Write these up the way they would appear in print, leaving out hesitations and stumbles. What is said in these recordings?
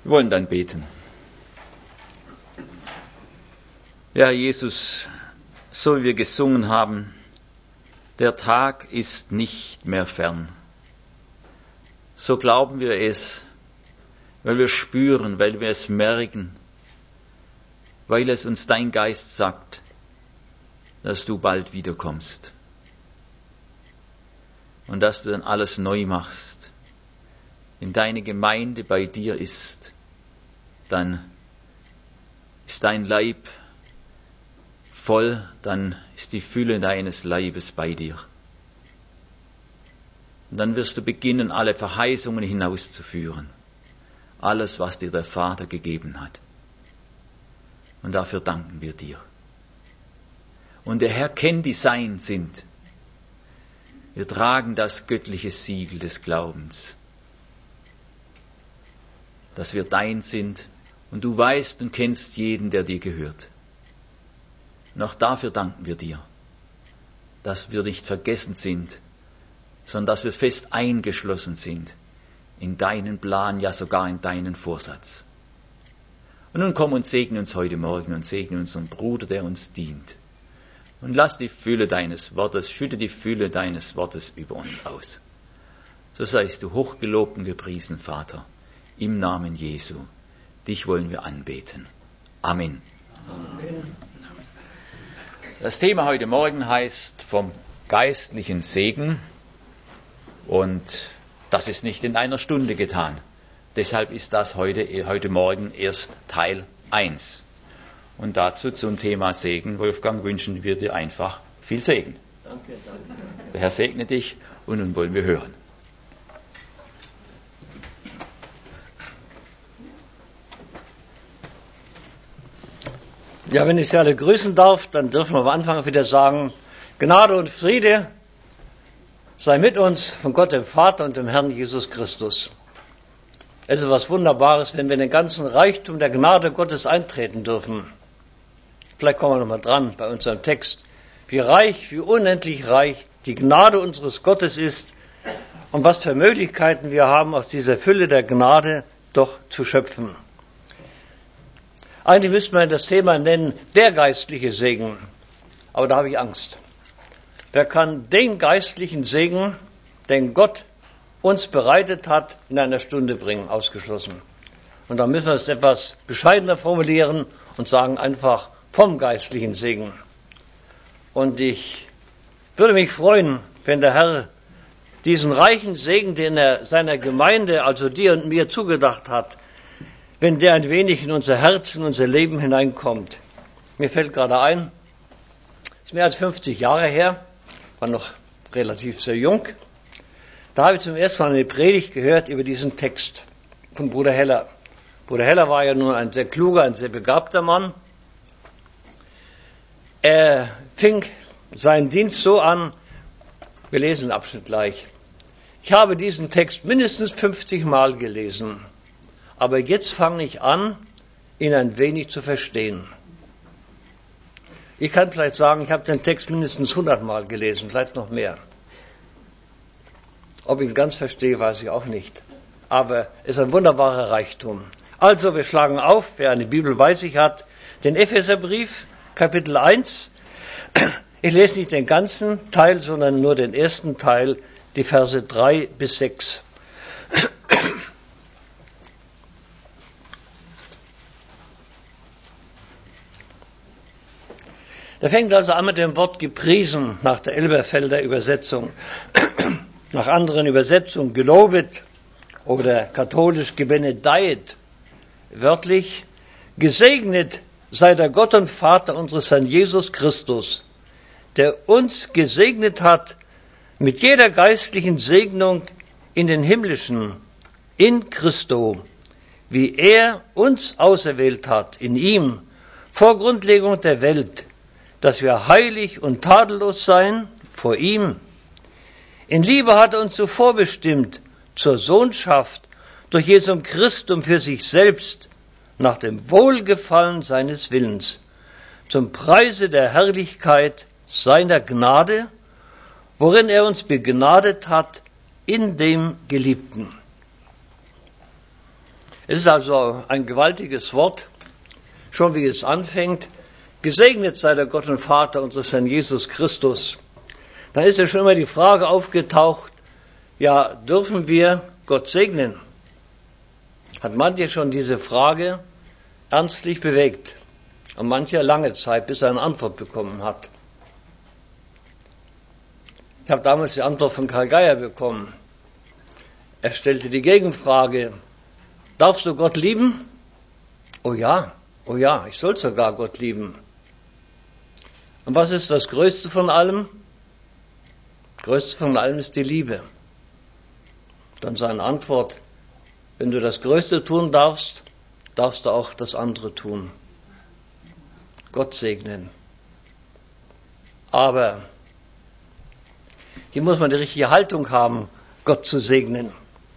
Wir wollen dann beten. Ja, Jesus, so wie wir gesungen haben, der Tag ist nicht mehr fern. So glauben wir es, weil wir spüren, weil wir es merken, weil es uns dein Geist sagt, dass du bald wiederkommst und dass du dann alles neu machst. Wenn deine Gemeinde bei dir ist, dann ist dein Leib voll, dann ist die Fülle deines Leibes bei dir. Und dann wirst du beginnen, alle Verheißungen hinauszuführen. Alles, was dir der Vater gegeben hat. Und dafür danken wir dir. Und der Herr kennt, die sein sind. Wir tragen das göttliche Siegel des Glaubens, dass wir dein sind und du weißt und kennst jeden, der dir gehört. Und auch dafür danken wir dir, dass wir nicht vergessen sind, sondern dass wir fest eingeschlossen sind in deinen Plan, ja sogar in deinen Vorsatz. Und nun komm und segne uns heute Morgen und segne unseren Bruder, der uns dient. Und lass die Fülle deines Wortes, schütte die Fülle deines Wortes über uns aus. So seist du hochgelobt und gepriesen, Vater, im Namen Jesu. Dich wollen wir anbeten. Amen. Amen. Das Thema heute Morgen heißt vom geistlichen Segen. Und das ist nicht in einer Stunde getan. Deshalb ist das heute Morgen erst Teil 1. Und dazu zum Thema Segen, Wolfgang, wünschen wir dir einfach viel Segen. Danke. Der Herr segne dich und nun wollen wir hören. Ja, wenn ich Sie alle grüßen darf, dann dürfen wir am Anfang wieder sagen, Gnade und Friede sei mit uns von Gott dem Vater und dem Herrn Jesus Christus. Es ist etwas Wunderbares, wenn wir in den ganzen Reichtum der Gnade Gottes eintreten dürfen. Vielleicht kommen wir nochmal dran bei unserem Text. Wie reich, wie unendlich reich die Gnade unseres Gottes ist und was für Möglichkeiten wir haben, aus dieser Fülle der Gnade doch zu schöpfen. Eigentlich müsste man das Thema nennen, der geistliche Segen. Aber da habe ich Angst. Wer kann den geistlichen Segen, den Gott uns bereitet hat, in einer Stunde bringen? Ausgeschlossen. Und da müssen wir es etwas bescheidener formulieren und sagen einfach vom geistlichen Segen. Und ich würde mich freuen, wenn der Herr diesen reichen Segen, den er seiner Gemeinde, also dir und mir zugedacht hat, wenn der ein wenig in unser Herz, in unser Leben hineinkommt. Mir fällt gerade ein, es ist mehr als 50 Jahre her, war noch relativ sehr jung, da habe ich zum ersten Mal eine Predigt gehört über diesen Text von Bruder Heller. Bruder Heller war ja nun ein sehr kluger, ein sehr begabter Mann. Er fing seinen Dienst so an, wir lesen den Abschnitt gleich. Ich habe diesen Text mindestens 50 Mal gelesen, aber jetzt fange ich an, ihn ein wenig zu verstehen. Ich kann vielleicht sagen, ich habe den Text mindestens 100 Mal gelesen, vielleicht noch mehr. Ob ich ihn ganz verstehe, weiß ich auch nicht. Aber es ist ein wunderbarer Reichtum. Also, wir schlagen auf, wer eine Bibel bei sich hat, den Epheserbrief, Kapitel 1. Ich lese nicht den ganzen Teil, sondern nur den ersten Teil, die Verse 3 bis 6. Da fängt also an mit dem Wort gepriesen nach der Elberfelder Übersetzung. Nach anderen Übersetzungen gelobet oder katholisch gebenedeit. Wörtlich, gesegnet sei der Gott und Vater unseres Herrn Jesus Christus, der uns gesegnet hat mit jeder geistlichen Segnung in den himmlischen, in Christo, wie er uns auserwählt hat, in ihm, vor Grundlegung der Welt, dass wir heilig und tadellos seien vor ihm. In Liebe hat er uns zuvor bestimmt zur Sohnschaft durch Jesum Christum für sich selbst, nach dem Wohlgefallen seines Willens, zum Preise der Herrlichkeit seiner Gnade, worin er uns begnadet hat in dem Geliebten. Es ist also ein gewaltiges Wort, schon wie es anfängt. Gesegnet sei der Gott und Vater unseres Herrn Jesus Christus. Da ist ja schon immer die Frage aufgetaucht, ja, dürfen wir Gott segnen? Hat mancher schon diese Frage ernstlich bewegt und mancher lange Zeit, bis er eine Antwort bekommen hat. Ich habe damals die Antwort von Karl Geier bekommen. Er stellte die Gegenfrage: Darfst du Gott lieben? Oh ja, ich soll sogar Gott lieben. Und was ist das Größte von allem? Das Größte von allem ist die Liebe. Dann seine Antwort: Wenn du das Größte tun darfst, darfst du auch das andere tun. Gott segnen. Aber hier muss man die richtige Haltung haben, Gott zu segnen.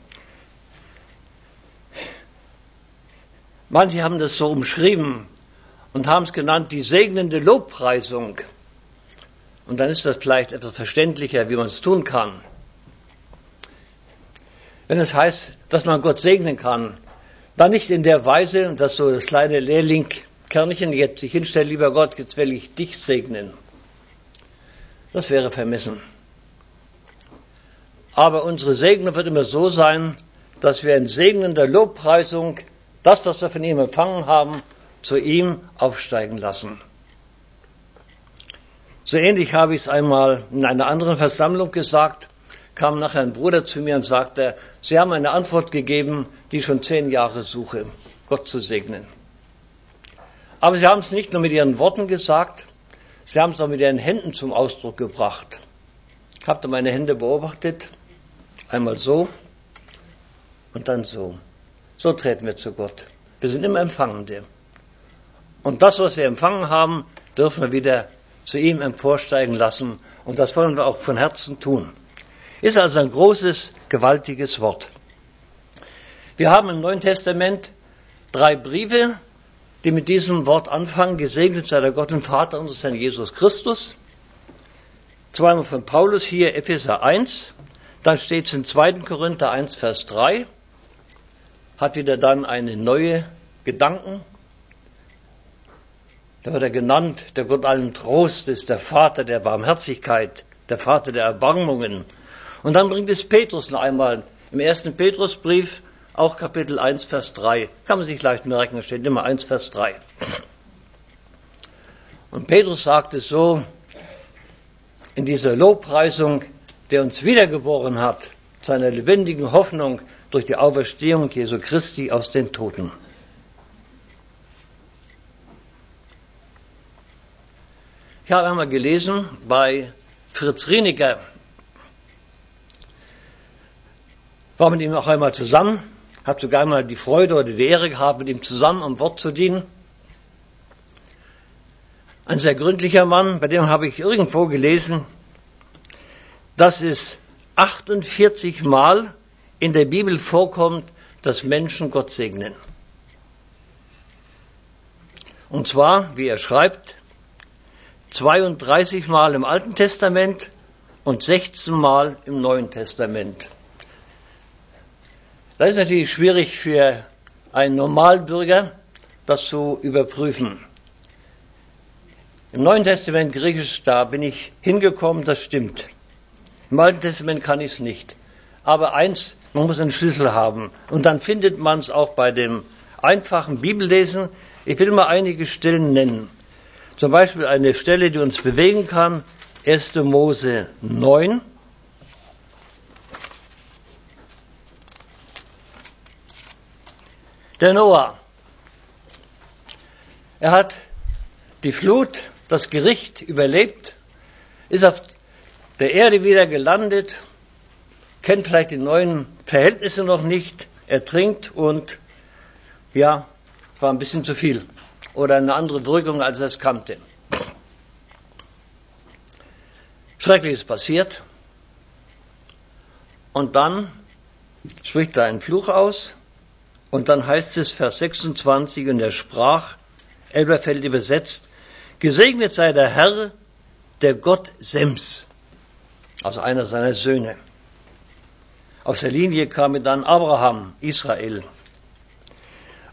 Manche haben das so umschrieben und haben es genannt, die segnende Lobpreisung. Und dann ist das vielleicht etwas verständlicher, wie man es tun kann. Wenn es heißt, dass man Gott segnen kann, dann nicht in der Weise, dass so das kleine Lehrlingkernchen jetzt sich hinstellt: Lieber Gott, jetzt will ich dich segnen. Das wäre vermessen. Aber unsere Segnung wird immer so sein, dass wir in segnender Lobpreisung das, was wir von ihm empfangen haben, zu ihm aufsteigen lassen. So ähnlich habe ich es einmal in einer anderen Versammlung gesagt, kam nachher ein Bruder zu mir und sagte: Sie haben eine Antwort gegeben, die ich schon 10 Jahre suche, Gott zu segnen. Aber Sie haben es nicht nur mit Ihren Worten gesagt, Sie haben es auch mit Ihren Händen zum Ausdruck gebracht. Ich habe meine Hände beobachtet, einmal so und dann so. So treten wir zu Gott. Wir sind immer Empfangende. Und das, was wir empfangen haben, dürfen wir wieder zu ihm emporsteigen lassen. Und das wollen wir auch von Herzen tun. Ist also ein großes, gewaltiges Wort. Wir haben im Neuen Testament 3 Briefe, die mit diesem Wort anfangen: Gesegnet sei der Gott und Vater unseres Herrn Jesus Christus. Zweimal von Paulus hier, Epheser 1. Dann steht es in 2. Korinther 1, Vers 3. Hat wieder dann eine neue Gedanken. Da wird er genannt: Der Gott allen Trostes, der Vater der Barmherzigkeit, der Vater der Erbarmungen. Und dann bringt es Petrus noch einmal im 1. Petrusbrief, auch Kapitel 1, Vers 3. Kann man sich leicht merken, da steht immer 1, Vers 3. Und Petrus sagt es so in dieser Lobpreisung: Der uns wiedergeboren hat, zu einer lebendigen Hoffnung durch die Auferstehung Jesu Christi aus den Toten. Ich habe einmal gelesen bei Fritz Rieniger, war mit ihm auch einmal zusammen, hat sogar einmal die Freude oder die Ehre gehabt, mit ihm zusammen am Wort zu dienen. Ein sehr gründlicher Mann, bei dem habe ich irgendwo gelesen, dass es 48 Mal in der Bibel vorkommt, dass Menschen Gott segnen. Und zwar, wie er schreibt, 32 Mal im Alten Testament und 16 Mal im Neuen Testament. Das ist natürlich schwierig für einen Normalbürger, das zu überprüfen. Im Neuen Testament Griechisch, da bin ich hingekommen, das stimmt. Im Alten Testament kann ich es nicht. Aber eins, man muss einen Schlüssel haben. Und dann findet man es auch bei dem einfachen Bibellesen. Ich will mal einige Stellen nennen. Zum Beispiel eine Stelle, die uns bewegen kann. 1. Mose 9. Der Noah. Er hat die Flut, das Gericht überlebt, ist auf der Erde wieder gelandet, kennt vielleicht die neuen Verhältnisse noch nicht, er trinkt und ja, war ein bisschen zu viel oder eine andere Wirkung, als er es kannte. Schreckliches passiert und dann spricht er einen Fluch aus und dann heißt es, Vers 26, und er sprach, Elberfeld übersetzt, gesegnet sei der Herr, der Gott Sems, also einer seiner Söhne. Aus der Linie kam dann Abraham, Israel.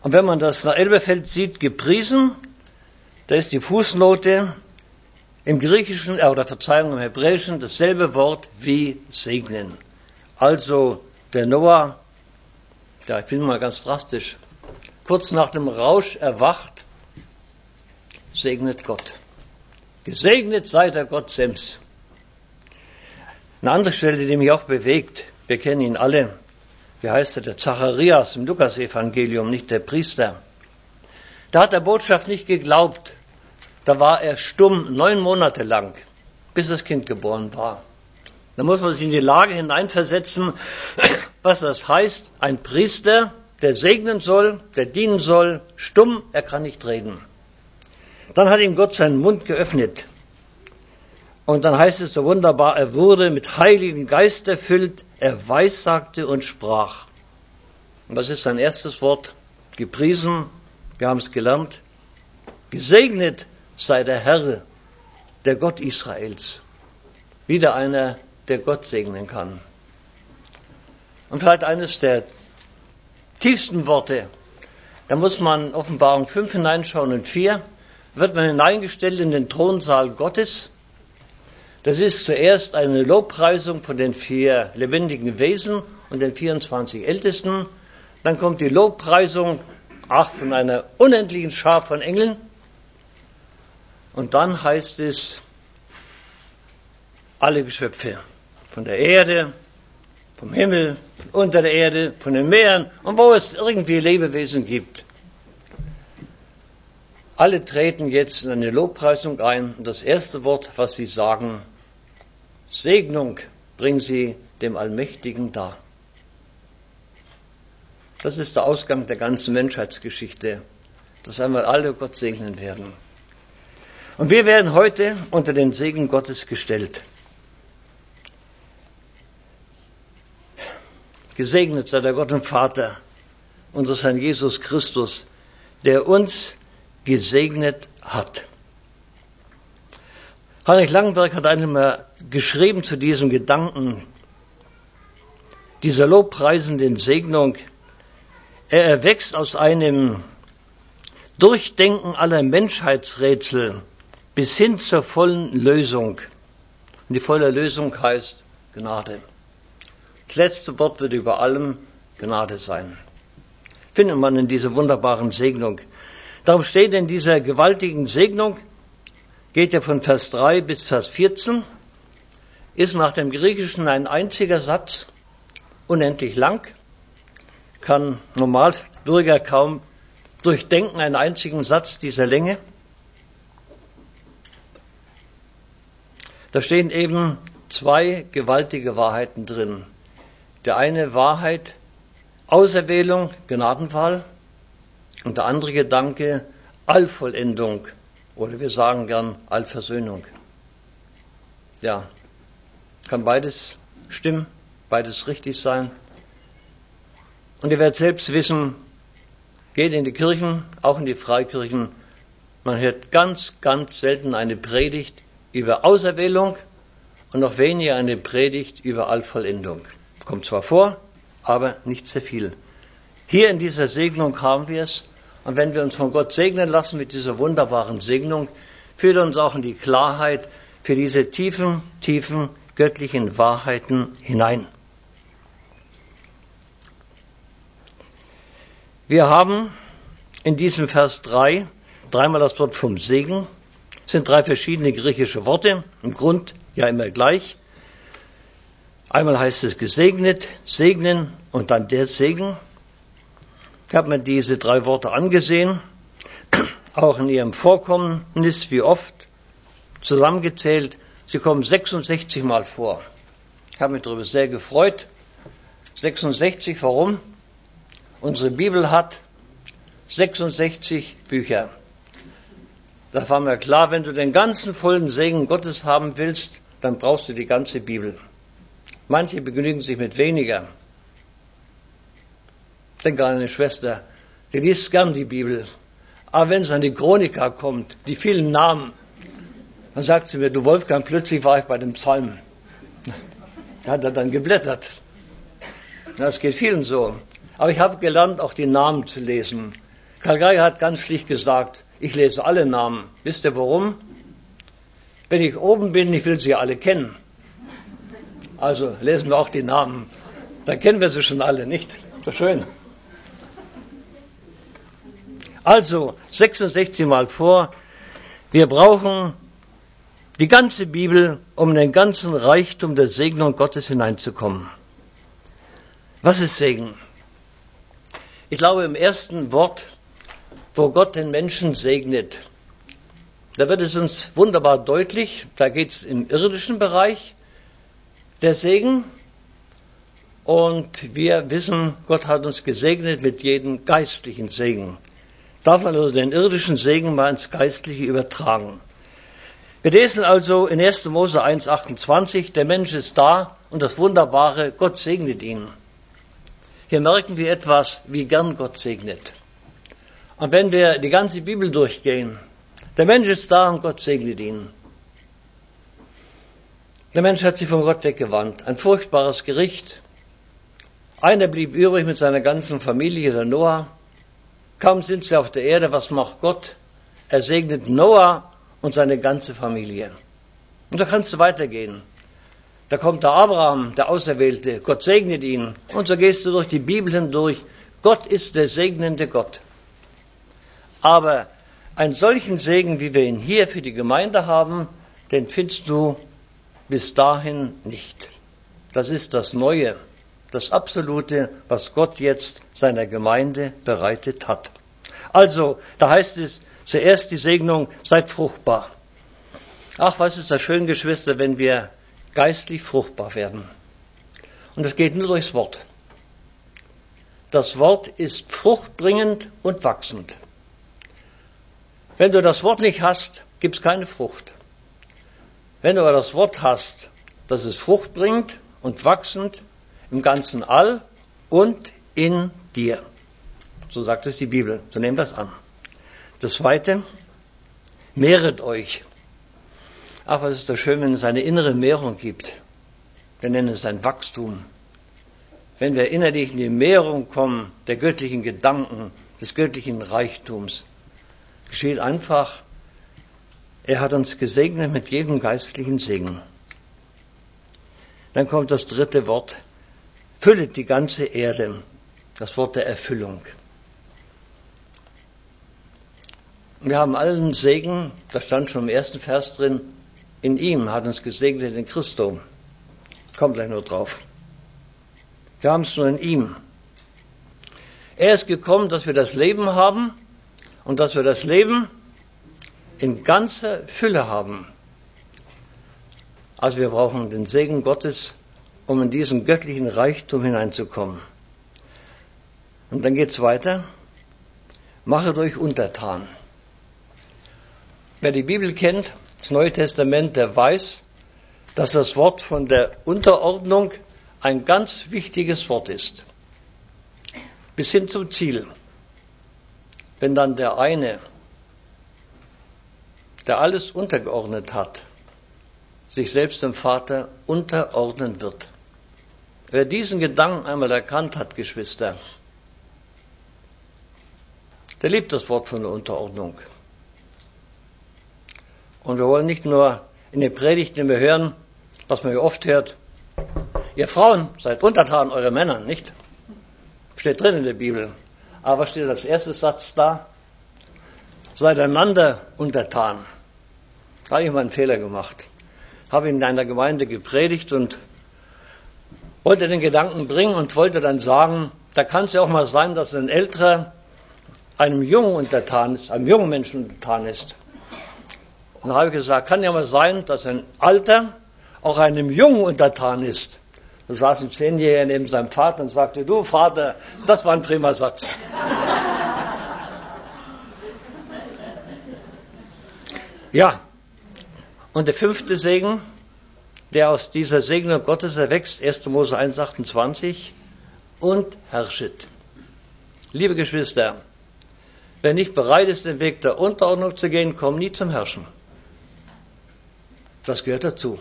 Und wenn man das nach Elberfeld sieht, gepriesen, da ist die Fußnote im Griechischen, im Hebräischen dasselbe Wort wie segnen. Also der Noah, ja, ich bin mal ganz drastisch, kurz nach dem Rausch erwacht, segnet Gott. Gesegnet sei der Gott Sems. Eine andere Stelle, die mich auch bewegt, wir kennen ihn alle. Wie heißt er? Der Zacharias im Lukasevangelium, nicht der Priester. Da hat der Botschaft nicht geglaubt. Da war er stumm 9 Monate lang, bis das Kind geboren war. Da muss man sich in die Lage hineinversetzen, was das heißt. Ein Priester, der segnen soll, der dienen soll, stumm, er kann nicht reden. Dann hat ihm Gott seinen Mund geöffnet. Und dann heißt es so wunderbar, er wurde mit Heiligen Geist erfüllt, er weissagte und sprach. Und was ist sein erstes Wort? Gepriesen, wir haben es gelernt. Gesegnet sei der Herr, der Gott Israels. Wieder einer, der Gott segnen kann. Und vielleicht eines der tiefsten Worte, da muss man Offenbarung 5 hineinschauen und 4, wird man hineingestellt in den Thronsaal Gottes. Das ist zuerst eine Lobpreisung von den 4 lebendigen Wesen und den 24 Ältesten. Dann kommt die Lobpreisung, von einer unendlichen Schar von Engeln. Und dann heißt es, alle Geschöpfe, von der Erde, vom Himmel, unter der Erde, von den Meeren und wo es irgendwie Lebewesen gibt. Alle treten jetzt in eine Lobpreisung ein und das erste Wort, was sie sagen, Segnung bringen sie dem Allmächtigen dar. Das ist der Ausgang der ganzen Menschheitsgeschichte, dass einmal alle Gott segnen werden. Und wir werden heute unter den Segen Gottes gestellt. Gesegnet sei der Gott und Vater unseres Herrn Jesus Christus, der uns gesegnet hat. Heinrich Langenberg hat einmal geschrieben zu diesem Gedanken, dieser lobpreisenden Segnung. Er erwächst aus einem Durchdenken aller Menschheitsrätsel bis hin zur vollen Lösung. Und die volle Lösung heißt Gnade. Das letzte Wort wird über allem Gnade sein. Findet man in dieser wunderbaren Segnung. Darum steht in dieser gewaltigen Segnung, geht ja von Vers 3 bis Vers 14, ist nach dem Griechischen ein einziger Satz, unendlich lang, kann Normalbürger kaum durchdenken, einen einzigen Satz dieser Länge. Da stehen eben 2 gewaltige Wahrheiten drin. Der eine Wahrheit, Auserwählung, Gnadenwahl, und der andere Gedanke, Allvollendung, oder wir sagen gern Allversöhnung. Ja, kann beides stimmen, beides richtig sein. Und ihr werdet selbst wissen, geht in die Kirchen, auch in die Freikirchen, man hört ganz, ganz selten eine Predigt über Auserwählung und noch weniger eine Predigt über Allvollendung. Kommt zwar vor, aber nicht sehr viel. Hier in dieser Segnung haben wir es. Und wenn wir uns von Gott segnen lassen mit dieser wunderbaren Segnung, führt uns auch in die Klarheit für diese tiefen, tiefen göttlichen Wahrheiten hinein. Wir haben in diesem Vers 3 dreimal das Wort vom Segen. Es sind 3 verschiedene griechische Worte, im Grund ja immer gleich. Einmal heißt es gesegnet, segnen und dann der Segen. Ich habe mir diese 3 Worte angesehen, auch in ihrem Vorkommnis, wie oft, zusammengezählt. Sie kommen 66 Mal vor. Ich habe mich darüber sehr gefreut. 66, warum? Unsere Bibel hat 66 Bücher. Da war mir klar, wenn du den ganzen vollen Segen Gottes haben willst, dann brauchst du die ganze Bibel. Manche begnügen sich mit weniger. Ich denke an eine Schwester, die liest gern die Bibel. Aber wenn es an die Chronika kommt, die vielen Namen, dann sagt sie mir, du Wolfgang, plötzlich war ich bei dem Psalm. Da hat er dann geblättert. Das geht vielen so. Aber ich habe gelernt, auch die Namen zu lesen. Karl Geiger hat ganz schlicht gesagt, ich lese alle Namen. Wisst ihr warum? Wenn ich oben bin, ich will sie alle kennen. Also lesen wir auch die Namen. Dann kennen wir sie schon alle, nicht? So schön. Also 66 Mal vor, wir brauchen die ganze Bibel, um in den ganzen Reichtum der Segnung Gottes hineinzukommen. Was ist Segen? Ich glaube, im ersten Wort, wo Gott den Menschen segnet, da wird es uns wunderbar deutlich, da geht es im irdischen Bereich, der Segen. Und wir wissen, Gott hat uns gesegnet mit jedem geistlichen Segen. Darf man also den irdischen Segen mal ins Geistliche übertragen. Wir lesen also in 1. Mose 1,28, der Mensch ist da und das Wunderbare, Gott segnet ihn. Hier merken wir etwas, wie gern Gott segnet. Und wenn wir die ganze Bibel durchgehen, der Mensch ist da und Gott segnet ihn. Der Mensch hat sich von Gott weggewandt. Ein furchtbares Gericht. Einer blieb übrig mit seiner ganzen Familie, der Noah. Kaum sind sie auf der Erde, was macht Gott? Er segnet Noah und seine ganze Familie. Und da kannst du weitergehen. Da kommt der Abraham, der Auserwählte. Gott segnet ihn. Und so gehst du durch die Bibel hindurch. Gott ist der segnende Gott. Aber einen solchen Segen, wie wir ihn hier für die Gemeinde haben, den findest du bis dahin nicht. Das ist das Neue, das Absolute, was Gott jetzt seiner Gemeinde bereitet hat. Also, da heißt es zuerst die Segnung, seid fruchtbar. Ach, was ist das schön, Geschwister, wenn wir geistlich fruchtbar werden. Und das geht nur durchs Wort. Das Wort ist fruchtbringend und wachsend. Wenn du das Wort nicht hast, gibt es keine Frucht. Wenn du aber das Wort hast, das ist fruchtbringend und wachsend im ganzen All und in dir. So sagt es die Bibel. So nehmen wir es an. Das Zweite, mehret euch. Ach, was ist das schön, wenn es eine innere Mehrung gibt. Wir nennen es ein Wachstum. Wenn wir innerlich in die Mehrung kommen der göttlichen Gedanken, des göttlichen Reichtums, geschieht einfach, er hat uns gesegnet mit jedem geistlichen Segen. Dann kommt das dritte Wort, füllet die ganze Erde, das Wort der Erfüllung. Wir haben allen Segen, das stand schon im ersten Vers drin, in ihm hat uns gesegnet in Christo. Kommt gleich nur drauf. Wir haben es nur in ihm. Er ist gekommen, dass wir das Leben haben und dass wir das Leben in ganzer Fülle haben. Also wir brauchen den Segen Gottes, um in diesen göttlichen Reichtum hineinzukommen. Und dann geht es weiter. Machet euch untertan. Wer die Bibel kennt, das Neue Testament, der weiß, dass das Wort von der Unterordnung ein ganz wichtiges Wort ist. Bis hin zum Ziel. Wenn dann der eine, der alles untergeordnet hat, sich selbst dem Vater unterordnen wird. Wer diesen Gedanken einmal erkannt hat, Geschwister, der liebt das Wort von der Unterordnung. Und wir wollen nicht nur in den Predigten wir hören, was man ja oft hört, ihr Frauen seid untertan eure Männer, nicht? Steht drin in der Bibel. Aber steht als erster Satz da, seid einander untertan. Da habe ich mal einen Fehler gemacht. Habe in einer Gemeinde gepredigt und wollte den Gedanken bringen und wollte dann sagen, da kann es ja auch mal sein, dass ein Älterer einem Jungen untertan ist, einem jungen Menschen untertan ist. Und da habe ich gesagt, kann ja mal sein, dass ein Alter auch einem Jungen untertan ist. Da saß ein 10-Jähriger neben seinem Vater und sagte, du Vater, das war ein prima Satz. Ja, und der fünfte Segen, der aus dieser Segnung Gottes erwächst, 1. Mose 1,28, und herrschet. Liebe Geschwister, wer nicht bereit ist, den Weg der Unterordnung zu gehen, kommt nie zum Herrschen. Das gehört dazu.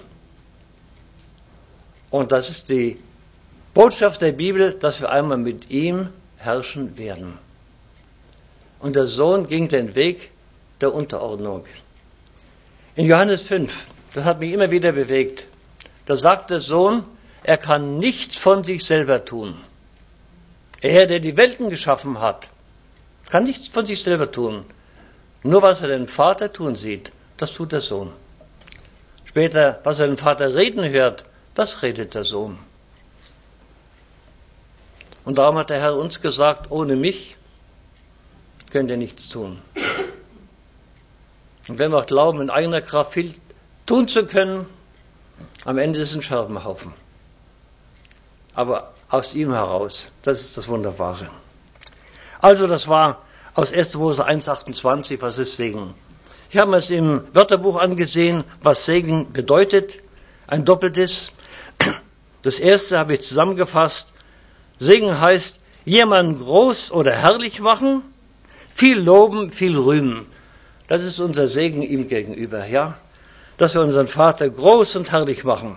Und das ist die Botschaft der Bibel, dass wir einmal mit ihm herrschen werden. und der Sohn ging den Weg der Unterordnung. In Johannes 5, das hat mich immer wieder bewegt, da sagt der Sohn, er kann nichts von sich selber tun. Er, der die Welten geschaffen hat, kann nichts von sich selber tun. Nur was er den Vater tun sieht, das tut der Sohn. Später, was er den Vater reden hört, das redet der Sohn. Und darum hat der Herr uns gesagt, ohne mich könnt ihr nichts tun. Und wenn wir auch glauben, in eigener Kraft viel tun zu können, am Ende ist es ein Scherbenhaufen. Aber aus ihm heraus, das ist das Wunderbare. Also das war aus 1. Mose 1,28, was ist Segen? Ich habe mir es im Wörterbuch angesehen, was Segen bedeutet, ein doppeltes. Das erste habe ich zusammengefasst. Segen heißt, jemanden groß oder herrlich machen, viel loben, viel rühmen. Das ist unser Segen ihm gegenüber, ja? Dass wir unseren Vater groß und herrlich machen.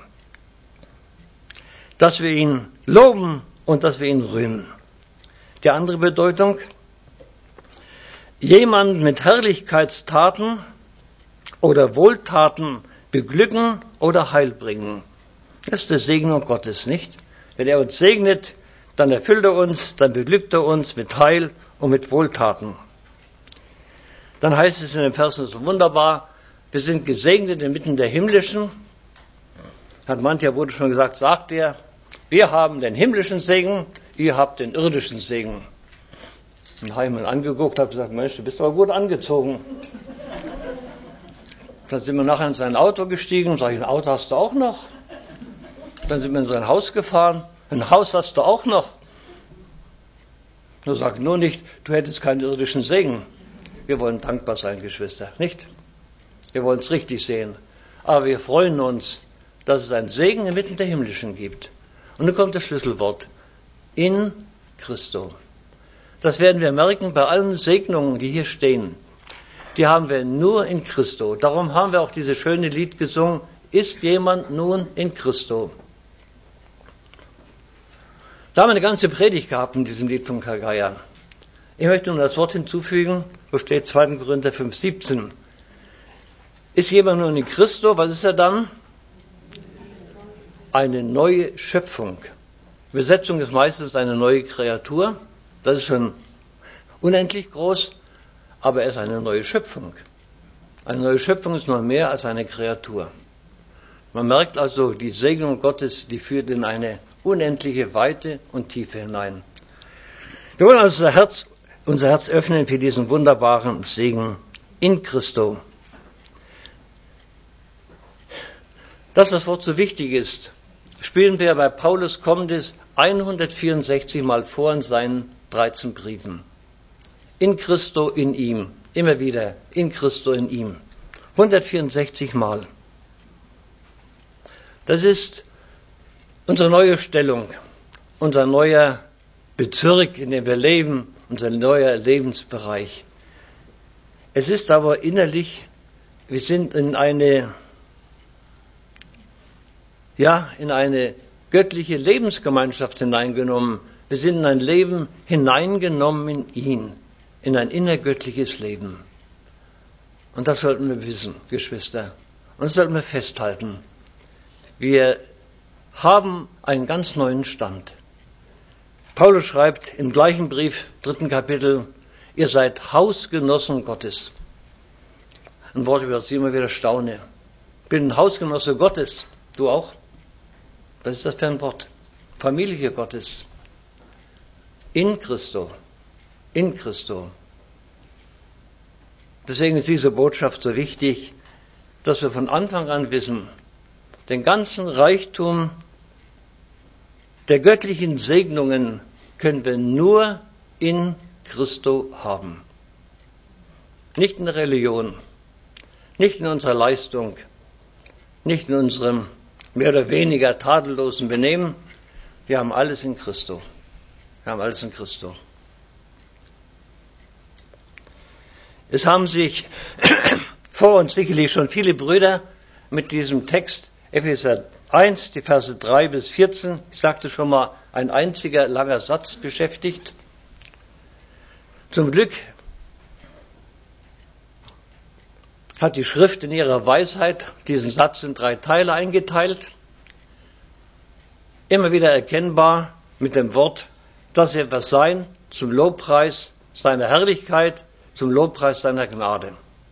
Dass wir ihn loben und dass wir ihn rühmen. Die andere Bedeutung, jemanden mit Herrlichkeitstaten oder Wohltaten beglücken oder Heil bringen. Das ist die Segnung Gottes, nicht? Wenn er uns segnet, dann erfüllt er uns, dann beglückt er uns mit Heil und mit Wohltaten. Dann heißt es in den Versen so wunderbar, wir sind gesegnet inmitten der Himmlischen. Hat mancher wurde schon gesagt, sagt er, wir haben den himmlischen Segen, ihr habt den irdischen Segen. Und habe ich mal angeguckt, habe gesagt, Mensch, du bist aber gut angezogen. Dann sind wir nachher in sein Auto gestiegen und sage ich, ein Auto hast du auch noch? Dann sind wir in sein Haus gefahren, ein Haus hast du auch noch. Nur sag nur nicht, du hättest keinen irdischen Segen. Wir wollen dankbar sein, Geschwister, nicht? Wir wollen es richtig sehen. Aber wir freuen uns, dass es einen Segen inmitten der Himmlischen gibt. Und nun kommt das Schlüsselwort. In Christo. Das werden wir merken bei allen Segnungen, die hier stehen. Die haben wir nur in Christo. Darum haben wir auch dieses schöne Lied gesungen. Ist jemand nun in Christo? Da haben wir eine ganze Predigt gehabt in diesem Lied von Karl Geier. Ich möchte nun das Wort hinzufügen, wo steht 2. Korinther 5,17. Ist jemand nun in Christo, was ist er dann? Eine neue Schöpfung. Übersetzung ist meistens eine neue Kreatur. Das ist schon unendlich groß, aber er ist eine neue Schöpfung. Eine neue Schöpfung ist noch mehr als eine Kreatur. Man merkt also, die Segnung Gottes, die führt in eine unendliche Weite und Tiefe hinein. Wir wollen also unser Herz öffnen für diesen wunderbaren Segen in Christo. Dass das Wort so wichtig ist, spielen wir bei Paulus kommendes 164 Mal vor in seinen 13 Briefen. In Christo, in ihm. Immer wieder. In Christo, in ihm. 164 Mal. Das ist unsere neue Stellung, unser neuer Bezirk, in dem wir leben, unser neuer Lebensbereich. Es ist aber innerlich, wir sind in eine göttliche Lebensgemeinschaft hineingenommen. Wir sind in ein Leben hineingenommen in ihn, in ein innergöttliches Leben. Und das sollten wir wissen, Geschwister. Und das sollten wir festhalten. Wir haben einen ganz neuen Stand. Paulus schreibt im gleichen Brief, 3. Kapitel, ihr seid Hausgenossen Gottes. Ein Wort, über das ich immer wieder staune. Ich bin ein Hausgenosse Gottes. Du auch? Was ist das für ein Wort? Familie Gottes. In Christo. In Christo. Deswegen ist diese Botschaft so wichtig, dass wir von Anfang an wissen, den ganzen Reichtum der göttlichen Segnungen können wir nur in Christo haben. Nicht in der Religion, nicht in unserer Leistung, nicht in unserem mehr oder weniger tadellosen Benehmen. Wir haben alles in Christo. Wir haben alles in Christo. Es haben sich vor uns sicherlich schon viele Brüder mit diesem Text Epheser 1, die Verse 3 bis 14, ich sagte schon mal, ein einziger langer Satz beschäftigt. Zum Glück hat die Schrift in ihrer Weisheit diesen Satz in 3 Teile eingeteilt. Immer wieder erkennbar mit dem Wort, dass er etwas sein zum Lobpreis seiner Herrlichkeit, zum Lobpreis seiner Gnade.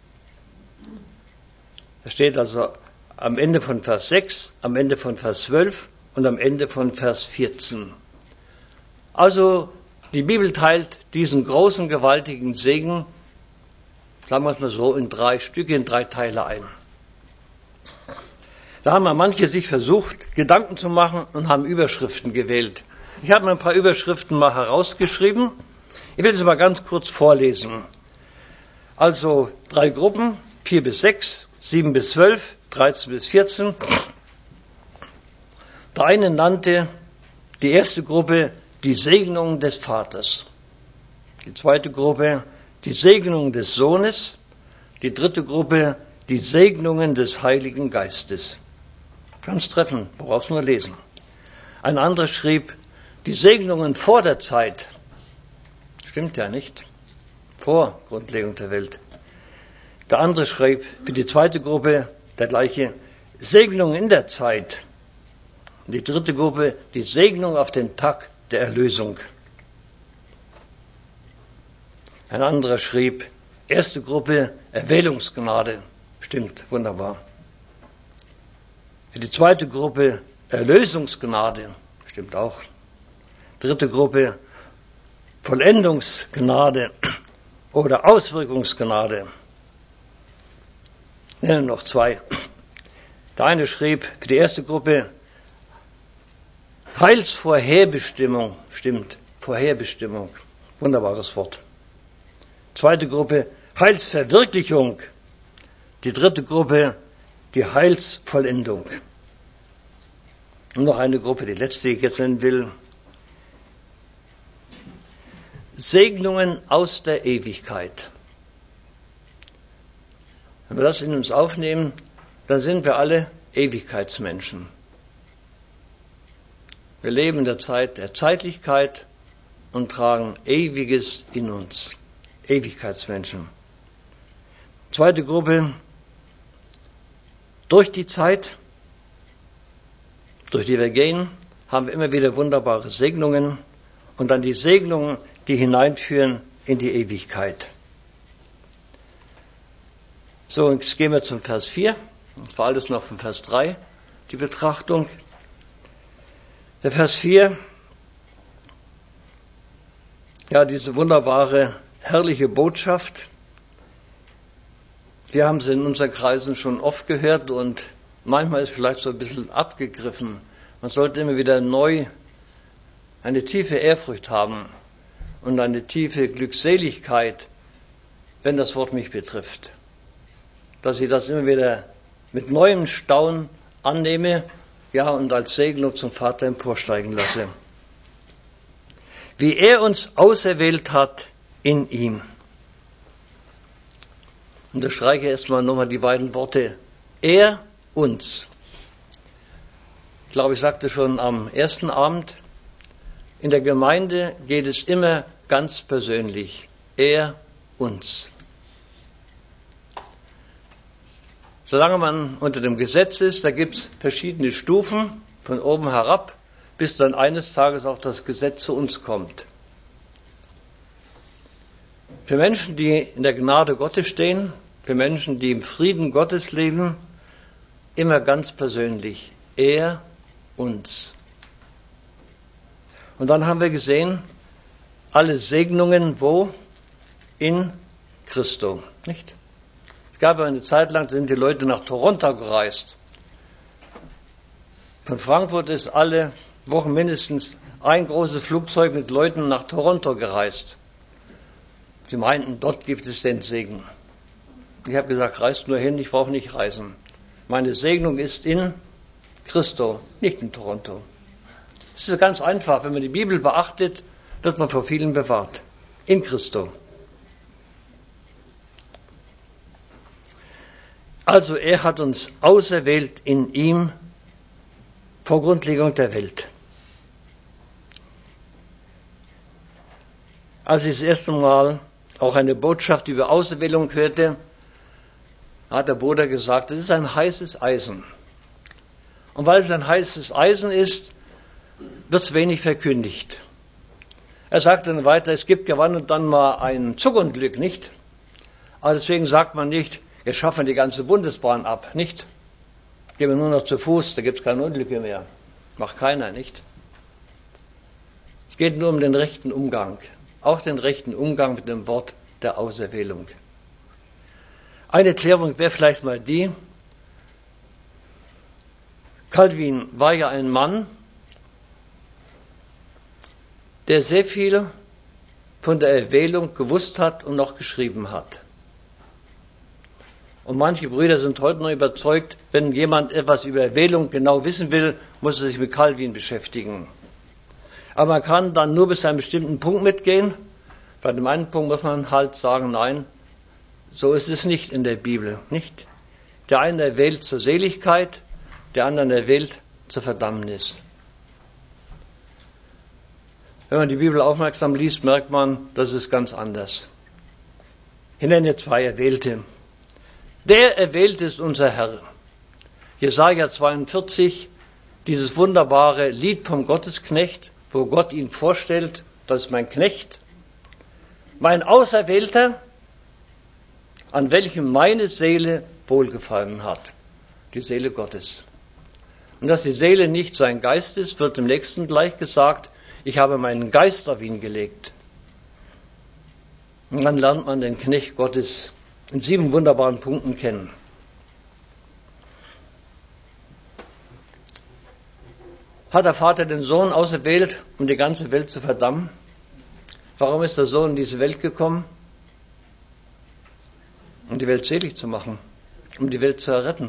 Das steht also am Ende von Vers 6, am Ende von Vers 12 und am Ende von Vers 14. Also die Bibel teilt diesen großen, gewaltigen Segen, sagen wir es mal so, in 3 Stücke, in 3 Teile ein. Da haben manche sich versucht, Gedanken zu machen und haben Überschriften gewählt. Ich habe mir ein paar Überschriften mal herausgeschrieben. Ich will sie mal ganz kurz vorlesen. Also 3 Gruppen, 4 bis 6, 7 bis 12, 13 bis 14. Der eine nannte die erste Gruppe die Segnung des Vaters. Die zweite Gruppe die Segnung des Sohnes. Die dritte Gruppe die Segnungen des Heiligen Geistes. Ganz treffend, woraus nur lesen. Ein anderer schrieb die Segnungen vor der Zeit. Stimmt ja nicht. Vor Grundlegung der Welt. Der andere schrieb für die zweite Gruppe der gleiche Segnung in der Zeit. Und die dritte Gruppe die Segnung auf den Tag der Erlösung. Ein anderer schrieb erste Gruppe Erwählungsgnade. Stimmt, wunderbar. Für die zweite Gruppe Erlösungsgnade. Stimmt auch. Dritte Gruppe Vollendungsgnade oder Auswirkungsgnade. Ich nenne noch 2. Der eine schrieb für die erste Gruppe Heilsvorherbestimmung. Stimmt, Vorherbestimmung. Wunderbares Wort. Zweite Gruppe Heilsverwirklichung. Die dritte Gruppe die Heilsvollendung. Und noch eine Gruppe, die letzte, die ich jetzt nennen will. Segnungen aus der Ewigkeit. Wenn wir das in uns aufnehmen, dann sind wir alle Ewigkeitsmenschen. Wir leben in der Zeit der Zeitlichkeit und tragen Ewiges in uns. Ewigkeitsmenschen. Zweite Gruppe, durch die Zeit, durch die wir gehen, haben wir immer wieder wunderbare Segnungen und dann die Segnungen, die hineinführen in die Ewigkeit. So, jetzt gehen wir zum Vers 4. Das war alles noch von Vers 3, die Betrachtung. Der Vers 4, ja, diese wunderbare, herrliche Botschaft. Wir haben sie in unseren Kreisen schon oft gehört und manchmal ist vielleicht so ein bisschen abgegriffen. Man sollte immer wieder neu eine tiefe Ehrfurcht haben und eine tiefe Glückseligkeit, wenn das Wort mich betrifft. Dass ich das immer wieder mit neuem Staunen annehme, ja, und als Segnung zum Vater emporsteigen lasse. Wie er uns auserwählt hat in ihm. Unterstreiche erstmal nochmal die beiden Worte. Er uns. Ich glaube, ich sagte schon am ersten Abend, in der Gemeinde geht es immer ganz persönlich. Er uns. Solange man unter dem Gesetz ist, da gibt es verschiedene Stufen, von oben herab, bis dann eines Tages auch das Gesetz zu uns kommt. Für Menschen, die in der Gnade Gottes stehen, für Menschen, die im Frieden Gottes leben, immer ganz persönlich. Er uns. Und dann haben wir gesehen, alle Segnungen wo? In Christo, nicht? Es gab eine Zeit lang, sind die Leute nach Toronto gereist. Von Frankfurt ist alle Wochen mindestens ein großes Flugzeug mit Leuten nach Toronto gereist. Sie meinten, dort gibt es den Segen. Ich habe gesagt, reist nur hin, ich brauche nicht reisen. Meine Segnung ist in Christo, nicht in Toronto. Es ist ganz einfach, wenn man die Bibel beachtet, wird man vor vielen bewahrt. In Christo. Also er hat uns auserwählt in ihm vor Grundlegung der Welt. Als ich das erste Mal auch eine Botschaft über Auserwählung hörte, hat der Bruder gesagt, es ist ein heißes Eisen. Und weil es ein heißes Eisen ist, wird es wenig verkündigt. Er sagt dann weiter, es gibt gewann und dann mal ein Zugunglück, nicht? Aber deswegen sagt man nicht, jetzt schaffen wir die ganze Bundesbahn ab, nicht? Gehen wir nur noch zu Fuß, da gibt es keine Unglücke mehr. Macht keiner, nicht? Es geht nur um den rechten Umgang. Auch den rechten Umgang mit dem Wort der Auserwählung. Eine Erklärung wäre vielleicht mal die, Calvin war ja ein Mann, der sehr viel von der Erwählung gewusst hat und noch geschrieben hat. Und manche Brüder sind heute noch überzeugt, wenn jemand etwas über Erwählung genau wissen will, muss er sich mit Calvin beschäftigen. Aber man kann dann nur bis zu einem bestimmten Punkt mitgehen. Bei dem einen Punkt muss man halt sagen, nein, so ist es nicht in der Bibel, nicht? Der eine erwählt zur Seligkeit, der andere erwählt zur Verdammnis. Wenn man die Bibel aufmerksam liest, merkt man, das ist ganz anders. Ich nenne zwei Erwählte. Der Erwählte ist unser Herr. Jesaja 42, dieses wunderbare Lied vom Gottesknecht, wo Gott ihn vorstellt, das ist mein Knecht, mein Auserwählter, an welchem meine Seele wohlgefallen hat, die Seele Gottes. Und dass die Seele nicht sein Geist ist, wird im nächsten gleich gesagt, ich habe meinen Geist auf ihn gelegt. Und dann lernt man den Knecht Gottes in 7 wunderbaren Punkten kennen. Hat der Vater den Sohn auserwählt, um die ganze Welt zu verdammen? Warum ist der Sohn in diese Welt gekommen? Um die Welt selig zu machen, um die Welt zu erretten.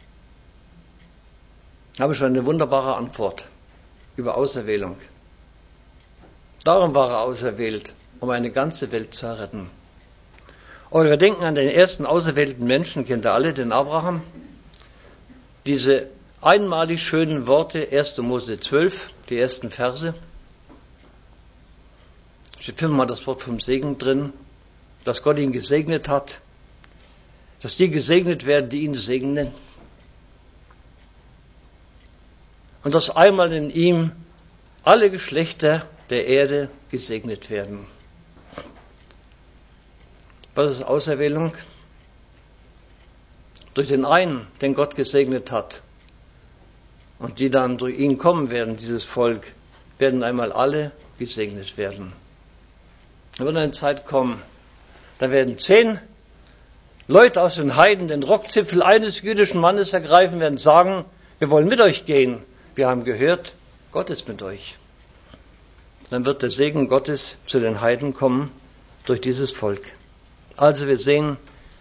Da habe ich schon eine wunderbare Antwort über Auserwählung. Darum war er auserwählt, um eine ganze Welt zu erretten. Oder wir denken an den ersten auserwählten Menschen, kennt ihr alle, den Abraham. Diese einmalig schönen Worte, 1. Mose 12, die ersten Verse. Steht 5-mal das Wort vom Segen drin, dass Gott ihn gesegnet hat, dass die gesegnet werden, die ihn segnen. Und dass einmal in ihm alle Geschlechter der Erde gesegnet werden. Was ist Auserwählung? Durch den einen, den Gott gesegnet hat, und die dann durch ihn kommen werden, dieses Volk, werden einmal alle gesegnet werden. Da wird eine Zeit kommen, da werden 10 Leute aus den Heiden den Rockzipfel eines jüdischen Mannes ergreifen, werden sagen, wir wollen mit euch gehen. Wir haben gehört, Gott ist mit euch. Dann wird der Segen Gottes zu den Heiden kommen durch dieses Volk. Also wir sehen,